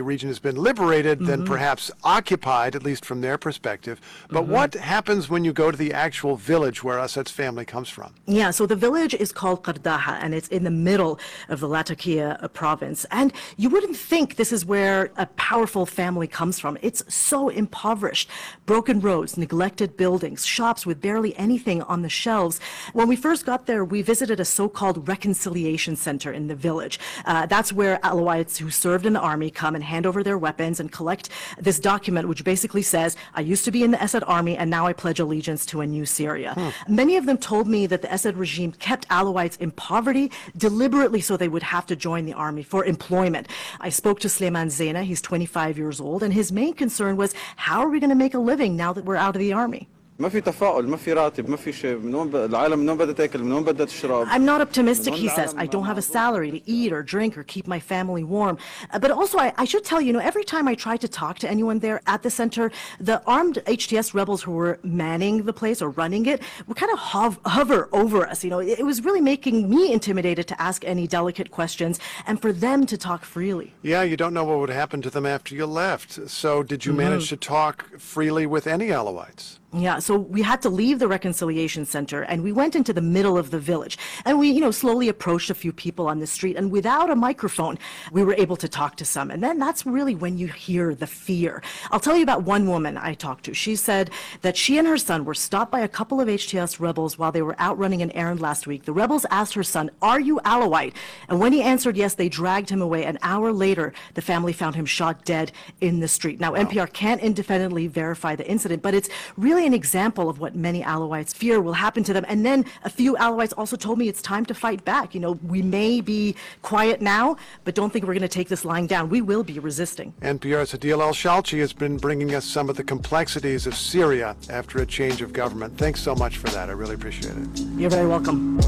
region has been liberated than perhaps occupied, at least from their perspective. But what happens when you go to the actual village where Assad's family comes from? Yeah, so the village is called Qardaha, and it's in the middle of the Latakia province. And you wouldn't think this is where a powerful family comes from. It's so impoverished. Broken roads, neglected buildings, shops with barely anything on the shelves. When we first got there, we visited a so-called reconciliation center in the village. That's where Alawites who served in the army come and hand over their weapons and collect this document, which basically says, I used to be in the Assad army and now I pledge allegiance to a new Syria. Many of them told me that the Assad regime kept Alawites in poverty deliberately so they would have to join the army for employment. I spoke to Sleiman Zena, he's 25 years old, and his main concern was, how are we going to make a living now that we're out of the army? ما في تفاؤل ما في راتب ما في شيء من وين العالم من وين بدها تاكل من وين بدها تشرب. I'm not optimistic, he says. I don't have a salary to eat or drink or keep my family warm. But also, I should tell you, every time I try to talk to anyone there at the center, the armed HTS rebels who were manning the place or running it would kind of hover over us. It was really making me intimidated to ask any delicate questions and for them to talk freely. Yeah, you don't know what would happen to them after you left. So did you manage to talk freely with any Alawites? Yeah, so we had to leave the reconciliation center and we went into the middle of the village and we, slowly approached a few people on the street, and without a microphone, we were able to talk to some. And then that's really when you hear the fear. I'll tell you about one woman I talked to. She said that she and her son were stopped by a couple of HTS rebels while they were out running an errand last week. The rebels asked her son, "Are you Alawite?" And when he answered yes, they dragged him away. An hour later, the family found him shot dead in the street. Now, NPR can't independently verify the incident, but it's really an example of what many Alawites fear will happen to them. And then a few Alawites also told me it's time to fight back. We may be quiet now, but don't think we're going to take this lying down. We will be resisting. NPR's Adil El-Shalchi has been bringing us some of the complexities of Syria after a change of government. Thanks so much for that. I really appreciate it. You're very welcome.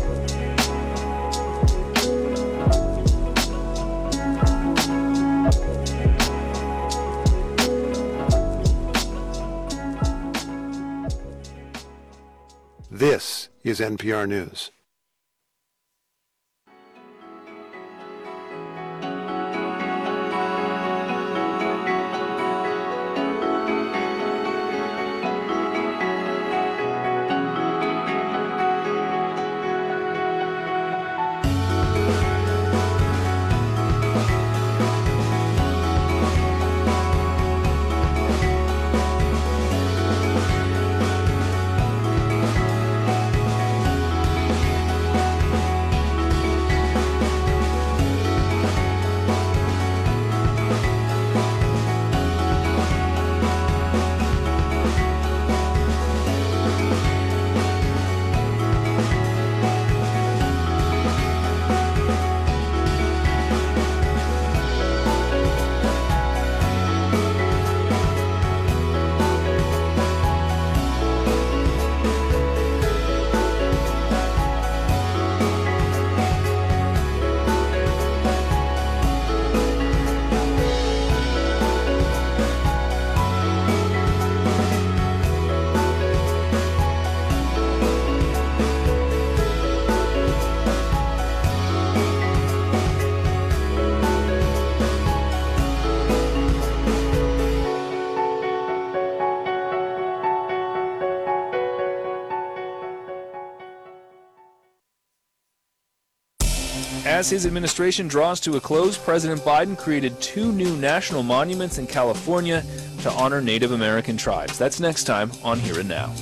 This is NPR News. As his administration draws to a close, President Biden created 2 new national monuments in California to honor Native American tribes. That's next time on Here and Now.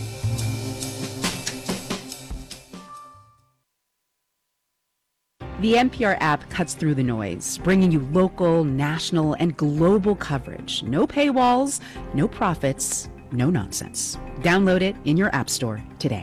The NPR app cuts through the noise, bringing you local, national, and global coverage. No paywalls, no profits, no nonsense. Download it in your app store today.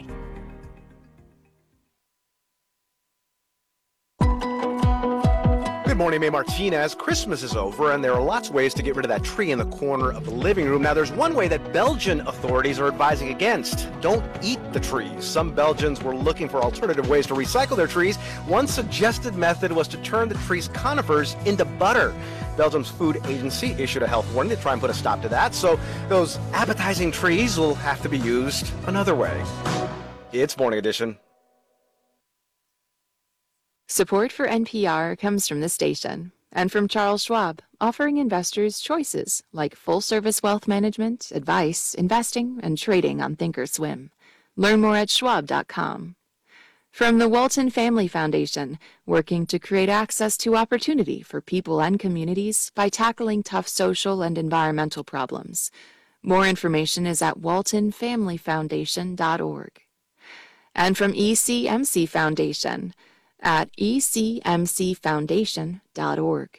Good morning, May Martinez. Christmas is over, and there are lots of ways to get rid of that tree in the corner of the living room. Now, there's one way that Belgian authorities are advising against. Don't eat the trees. Some Belgians were looking for alternative ways to recycle their trees. One suggested method was to turn the tree's conifers into butter. Belgium's food agency issued a health warning to try and put a stop to that, so those appetizing trees will have to be used another way. It's Morning Edition. Support for NPR comes from this station and from Charles Schwab, offering investors choices like full-service wealth management, advice, investing, and trading on thinkorswim. Learn more at schwab.com. From the Walton Family Foundation, working to create access to opportunity for people and communities by tackling tough social and environmental problems. More information is at waltonfamilyfoundation.org. And from ECMC Foundation at ecmcfoundation.org.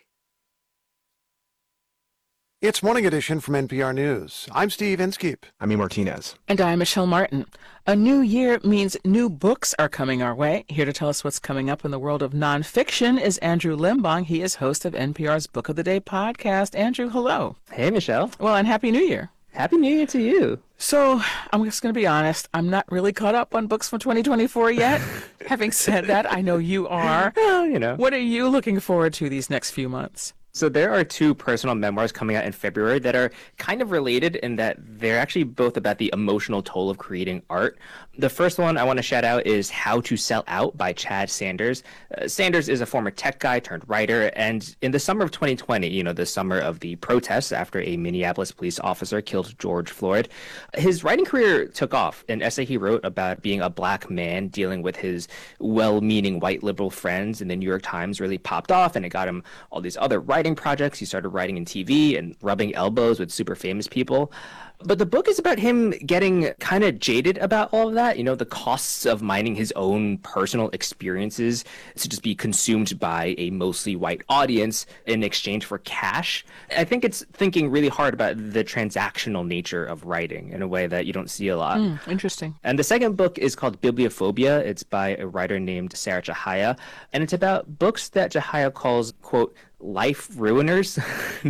It's Morning Edition from NPR News. I'm Steve Inskeep. I'm E. Martinez. And I'm Michelle Martin. A new year means new books are coming our way. Here to tell us what's coming up in the world of nonfiction is Andrew Limbong. He is host of NPR's Book of the Day podcast. Andrew, hello. Hey, Michelle. Well, and Happy New Year. Happy New Year to you. So, I'm just going to be honest. I'm not really caught up on books from 2024 yet. Having said that, I know you are. Well, you know. What are you looking forward to these next few months? So there are two personal memoirs coming out in February that are kind of related in that they're actually both about the emotional toll of creating art. The first one I want to shout out is How to Sell Out by Chad Sanders. Sanders is a former tech guy turned writer, and in the summer of 2020, the summer of the protests after a Minneapolis police officer killed George Floyd, his writing career took off. An essay he wrote about being a black man dealing with his well-meaning white liberal friends in the New York Times really popped off, and it got him all these other writing projects. He started writing in TV and rubbing elbows with super famous people. But the book is about him getting kind of jaded about all of that, the costs of mining his own personal experiences to just be consumed by a mostly white audience in exchange for cash. I think it's thinking really hard about the transactional nature of writing in a way that you don't see a lot. Interesting. And the second book is called Bibliophobia. It's by a writer named Sarah Chahaya, and it's about books that Chahaya calls, quote, life ruiners.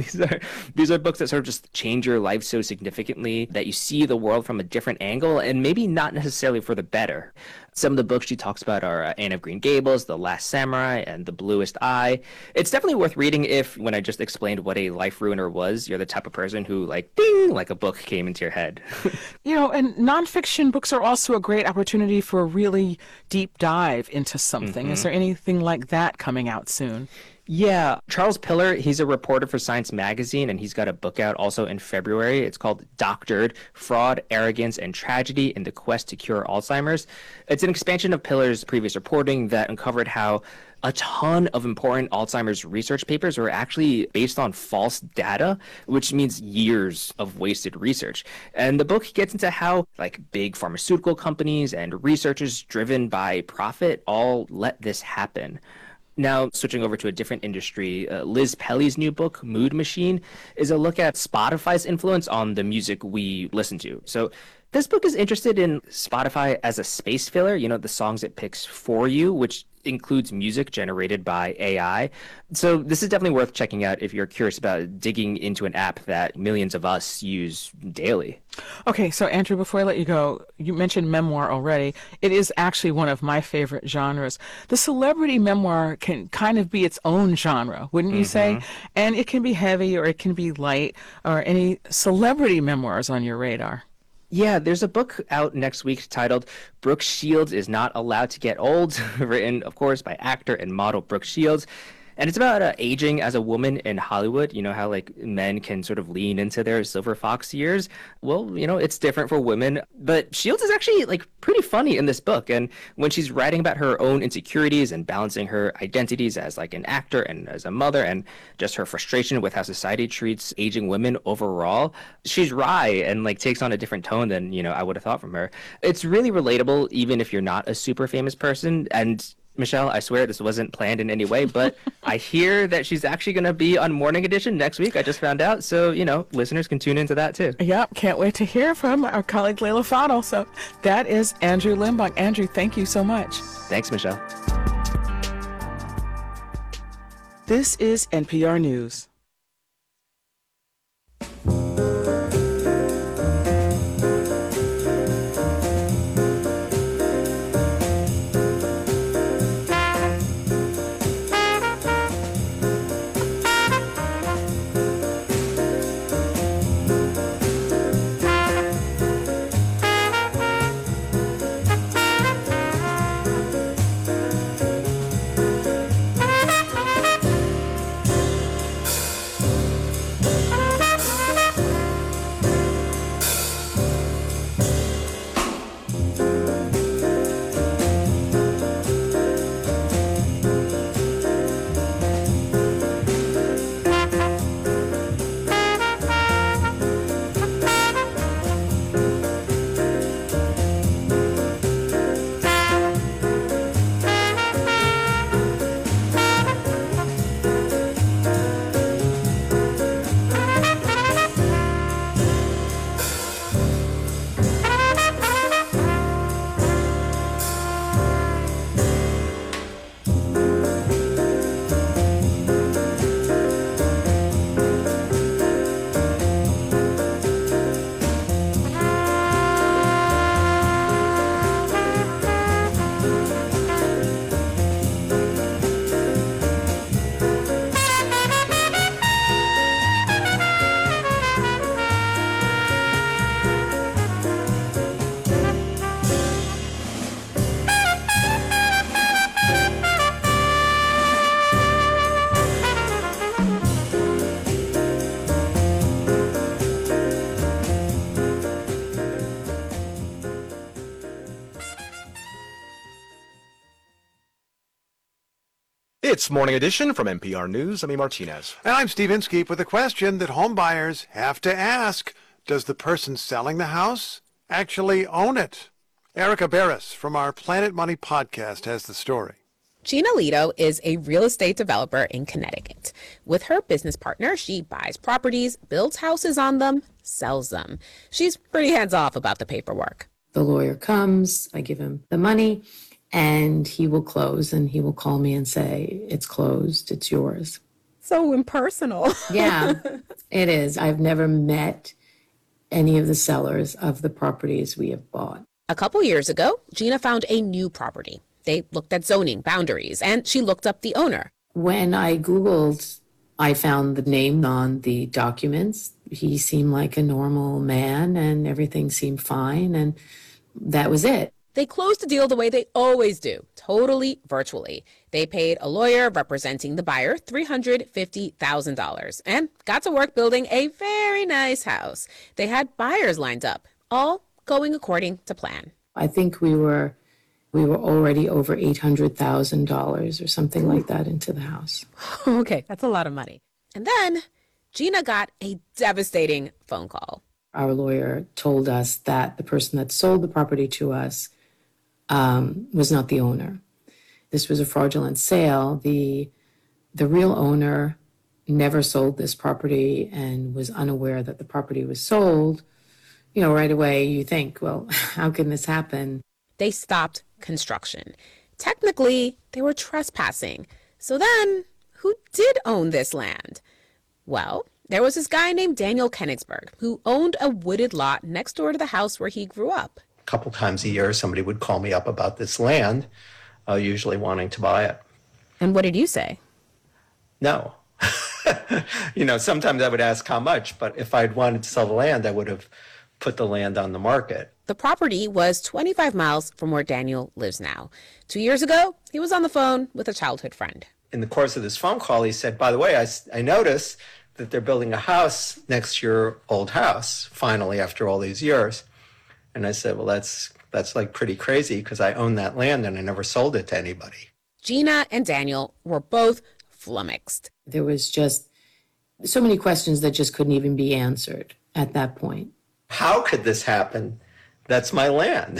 These are books that sort of just change your life so significantly that you see the world from a different angle and maybe not necessarily for the better. Some of the books she talks about are Anne of Green Gables, The Last Samurai, and The Bluest Eye. It's definitely worth reading if, when I just explained what a life ruiner was, you're the type of person who, like, ding, like a book came into your head. And nonfiction books are also a great opportunity for a really deep dive into something. Is there anything like that coming out soon? Yeah, Charles Pillar, he's a reporter for Science Magazine, and he's got a book out also in February. It's called Doctored: Fraud, Arrogance, and Tragedy in the Quest to Cure Alzheimer's. It's an expansion of Pillar's previous reporting that uncovered how a ton of important Alzheimer's research papers were actually based on false data, which means years of wasted research. And the book gets into how, big pharmaceutical companies and researchers driven by profit all let this happen. Now, switching over to a different industry, Liz Pelly's new book, Mood Machine, is a look at Spotify's influence on the music we listen to. So this book is interested in Spotify as a space filler, the songs it picks for you, which includes music generated by AI. So this is definitely worth checking out if you're curious about digging into an app that millions of us use daily. Okay, so Andrew, before I let you go, you mentioned memoir already. It is actually one of my favorite genres. The celebrity memoir can kind of be its own genre, wouldn't you say? And it can be heavy or it can be light. Or any celebrity memoirs on your radar? Yeah, there's a book out next week titled Brooke Shields is Not Allowed to Get Old, written, of course, by actor and model Brooke Shields. And it's about aging as a woman in Hollywood. You know how men can sort of lean into their silver fox years? Well, it's different for women. But Shields is actually pretty funny in this book. And when she's writing about her own insecurities and balancing her identities as an actor and as a mother and just her frustration with how society treats aging women overall, she's wry and takes on a different tone than, I would have thought from her. It's really relatable, even if you're not a super famous person. And Michelle, I swear this wasn't planned in any way, but I hear that she's actually going to be on Morning Edition next week. I just found out. So, listeners can tune into that too. Yep. Can't wait to hear from our colleague Layla Fadel. So that is Andrew Limbong. Andrew, thank you so much. Thanks, Michelle. This is NPR News. It's Morning Edition from NPR News. I'm E. Martinez. And I'm Steve Inskeep with a question that home buyers have to ask. Does the person selling the house actually own it? Erica Barris from our Planet Money podcast has the story. Gina Lito is a real estate developer in Connecticut. With her business partner, she buys properties, builds houses on them, sells them. She's pretty hands-off about the paperwork. The lawyer comes, I give him the money, and he will close, and he will call me and say, it's closed, it's yours. So impersonal. Yeah, it is. I've never met any of the sellers of the properties we have bought. A couple years ago, Gina found a new property. They looked at zoning boundaries, and she looked up the owner. When I Googled, I found the name on the documents. He seemed like a normal man, and everything seemed fine, and that was it. They closed the deal the way they always do, totally virtually. They paid a lawyer representing the buyer $350,000 and got to work building a very nice house. They had buyers lined up, all going according to plan. I think we were already over $800,000 or something like that into the house. Okay, that's a lot of money. And then Gina got a devastating phone call. Our lawyer told us that the person that sold the property to us was not the owner. This was a fraudulent sale. The real owner never sold this property and was unaware that the property was sold. You know, right away you think, well, how can this happen? They stopped construction. Technically, they were trespassing. So then, who did own this land? Well, there was this guy named Daniel Kenigsberg who owned a wooded lot next door to the house where he grew up. A couple times a year, somebody would call me up about this land, usually wanting to buy it. And what did you say? No. You know, sometimes I would ask how much, but if I'd wanted to sell the land, I would have put the land on the market. The property was 25 miles from where Daniel lives now. 2 years ago, he was on the phone with a childhood friend. In the course of this phone call, he said, by the way, I noticed that they're building a house next to your old house, finally, after all these years. And I said, well, that's like pretty crazy because I own that land and I never sold it to anybody. Gina and Daniel were both flummoxed. There was just so many questions that just couldn't even be answered at that point. How could this happen? That's my land.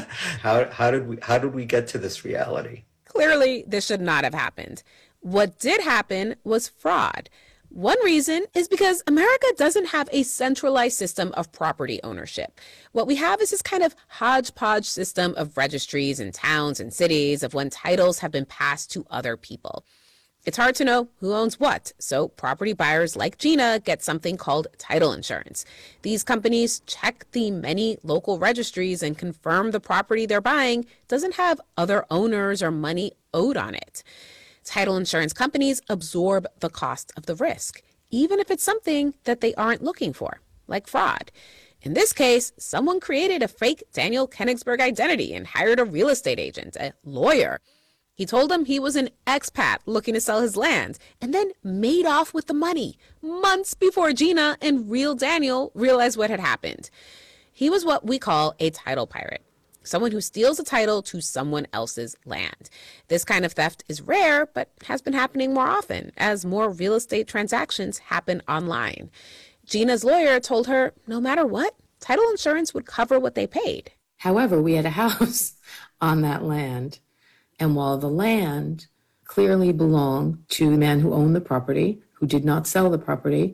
How did we get to this reality? Clearly, this should not have happened. What did happen was fraud. One reason is because America doesn't have a centralized system of property ownership. What we have is this kind of hodgepodge system of registries in towns and cities of when titles have been passed to other people. It's hard to know who owns what, so property buyers like Gina get something called title insurance. These companies check the many local registries and confirm the property they're buying doesn't have other owners or money owed on it. Title insurance companies absorb the cost of the risk, even if it's something that they aren't looking for, like fraud. In this case, someone created a fake Daniel Kenigsberg identity and hired a real estate agent, a lawyer. He told him he was an expat looking to sell his land and then made off with the money months before Gina and real Daniel realized what had happened. He was what we call a title pirate, someone who steals a title to someone else's land. This kind of theft is rare, but has been happening more often as more real estate transactions happen online. Gina's lawyer told her no matter what, title insurance would cover what they paid. However, we had a house on that land. And while the land clearly belonged to the man who owned the property, who did not sell the property,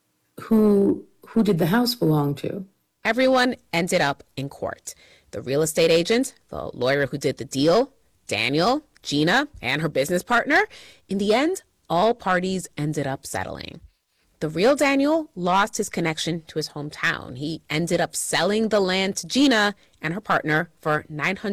who did the house belong to? Everyone ended up in court. The real estate agent, the lawyer who did the deal, Daniel, Gina, and her business partner. In the end, all parties ended up settling. The real Daniel lost his connection to his hometown. He ended up selling the land to Gina and her partner for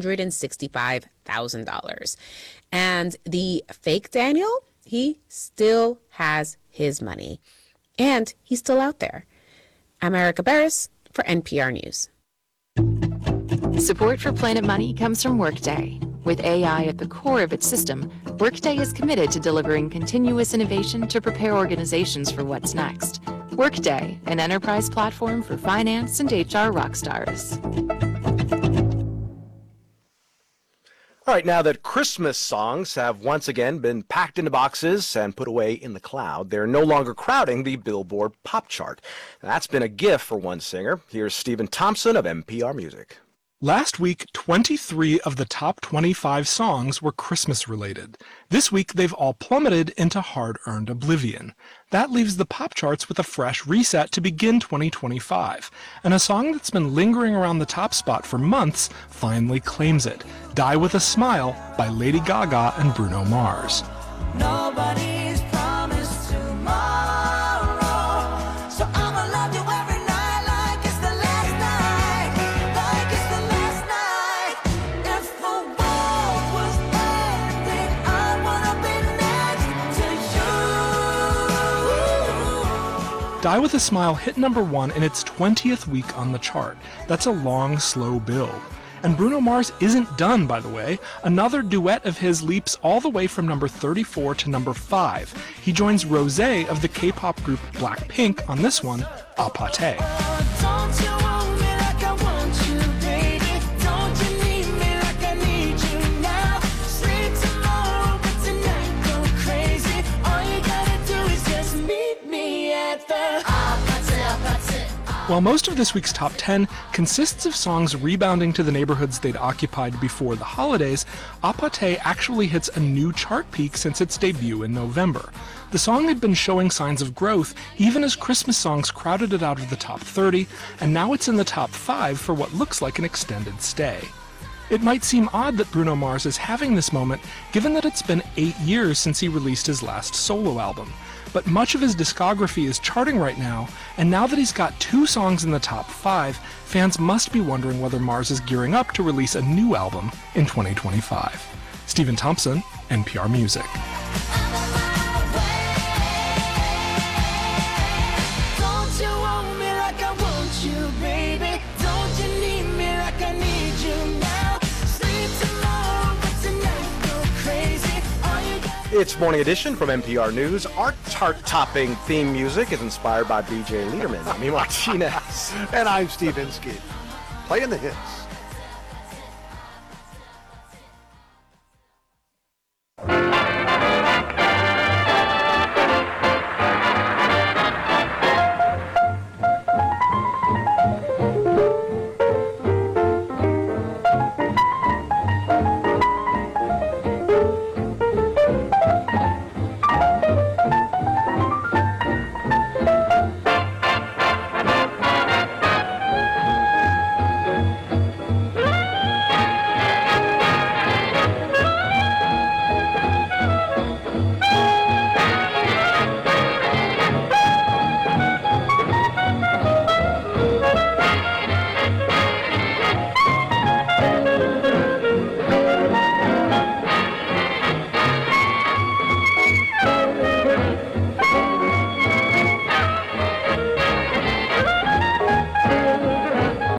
$965,000. And the fake Daniel, he still has his money. And he's still out there. I'm Erica Barris for NPR News. Support for Planet Money comes from Workday. With AI at the core of its system, Workday is committed to delivering continuous innovation to prepare organizations for what's next. Workday, an enterprise platform for finance and HR rockstars. All right, now that Christmas songs have once again been packed into boxes and put away in the cloud, they're no longer crowding the Billboard pop chart. That's been a gift for one singer. Here's Stephen Thompson of NPR Music. Last week, 23 of the top 25 songs were Christmas-related. This week, they've all plummeted into hard-earned oblivion. That leaves the pop charts with a fresh reset to begin 2025. And a song that's been lingering around the top spot for months finally claims it. Die With a Smile by Lady Gaga and Bruno Mars. Nobody's promised tomorrow, so I'ma love you every night like it's the last night, like it's the last night. If the world was ending, I wanna be next to you. Die With a Smile hit number 1 in its 20th week on the chart. That's a long, slow build. And Bruno Mars isn't done, by the way. Another duet of his leaps all the way from number 34 to number 5. He joins Rosé of the K-pop group Blackpink on this one, A Pâté. Don't you want me like I want you, baby? Don't you need me like I need you now? Sleep tomorrow, but tonight go crazy. All you gotta do is just meet me at the While most of this week's top 10 consists of songs rebounding to the neighborhoods they'd occupied before the holidays, A Pâté actually hits a new chart peak since its debut in November. The song had been showing signs of growth even as Christmas songs crowded it out of the top 30, and now it's in the top 5 for what looks like an extended stay. It might seem odd that Bruno Mars is having this moment, given that it's been 8 years since he released his last solo album. But much of his discography is charting right now, and now that he's got 2 songs in the top 5, fans must be wondering whether Mars is gearing up to release a new album in 2025. Stephen Thompson, NPR Music. Don't you want me like I want you, baby? Don't you need me like I need you now? Sleep tomorrow, but tonight go crazy. All you got It's Morning Edition from NPR News. Our chart-topping theme music is inspired by BJ Liederman. I'm E. Martinez. And I'm Steve Inskeep. Playing the hits.